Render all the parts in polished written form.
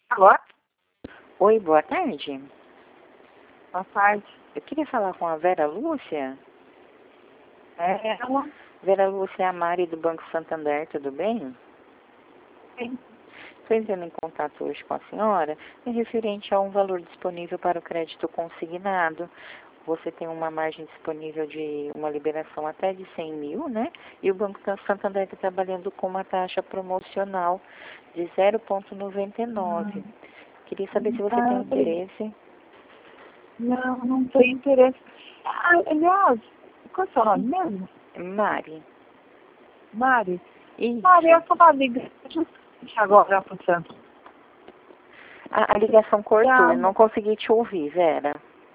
Alô? Oi, boa tarde. Boa tarde. Eu queria falar com a Vera Lúcia. É ela? Vera Lúcia é a Mari do Banco Santander, tudo bem? Sim. Estou entrando em contato hoje com a senhora em referente a um valor disponível para o crédito consignado. Você tem uma margem disponível de uma liberação até de 100 mil, né? E o Banco Santander está trabalhando com uma taxa promocional de 0,99. Queria saber se você tem interesse. Não tem interesse. Aliás, qual é o seu nome mesmo? Mari. Mari? Isso. Mari, eu estava ligando agora para o centro. A ligação cortou, eu não consegui te ouvir, Vera.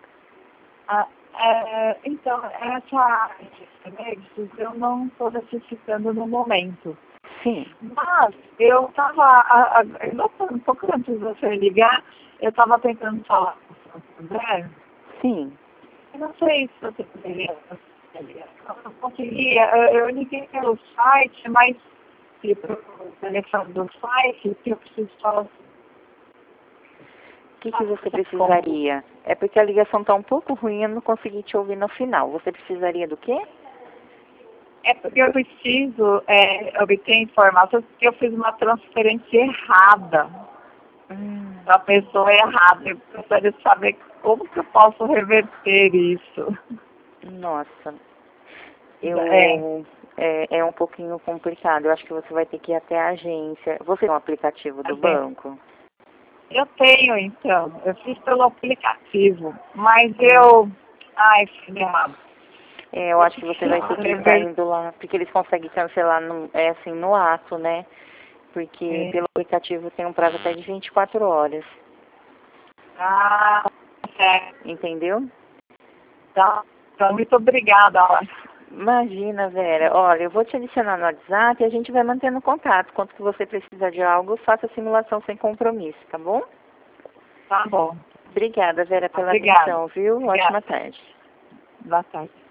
Então, essa área de créditos eu não estou necessitando no momento. Sim. Mas eu estava, um pouco antes de você ligar, eu estava tentando falar com o Santander. Sim. Eu não sei se você poderia. Eu não conseguia. Eu liguei pelo site, mas pelo telefone do site, que eu preciso falar. O que você precisaria? É porque a ligação está um pouco ruim, eu não consegui te ouvir no final. Você precisaria do quê? É porque eu preciso obter informações porque eu fiz uma transferência errada para a pessoa errada. Eu gostaria de saber como que eu posso reverter isso. Nossa, é um pouquinho complicado. Eu acho que você vai ter que ir até a agência. Você tem um aplicativo do banco? Eu tenho, então. Eu fiz pelo aplicativo, mas eu... Ai, fiz errado. Eu acho que você vai ter que estar indo lá, porque eles conseguem cancelar no ato, né? Porque pelo aplicativo tem um prazo até de 24 horas. Ah, certo. Entendeu? Tá. Então, muito obrigada. Imagina, Vera. Olha, eu vou te adicionar no WhatsApp e a gente vai mantendo contato. Quando que você precisar de algo, faça a simulação sem compromisso, tá bom? Tá bom. Obrigada, Vera, pela atenção, viu? Ótima tarde. Boa tarde.